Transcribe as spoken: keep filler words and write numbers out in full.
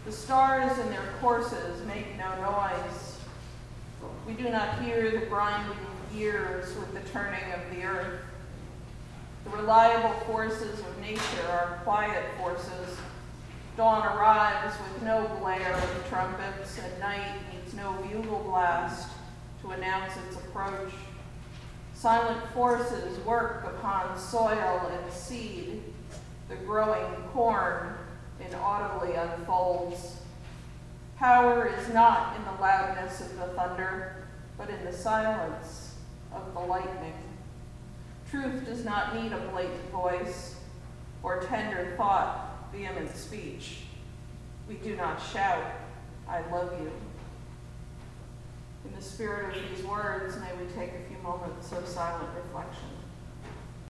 The stars in their courses make no noise. We do not hear the grinding gears with the turning of the earth. The reliable forces of nature are quiet forces. Dawn arrives with no blare of trumpets, and night needs no bugle blast to announce its approach. Silent forces work upon soil and seed. The growing corn inaudibly unfolds. Power is not in the loudness of the thunder, but in the silence of the lightning. Truth does not need a blatant voice or tender thought, vehement speech. We do not shout, "I love you." In the spirit of these words, may we take a few moments of silent reflection.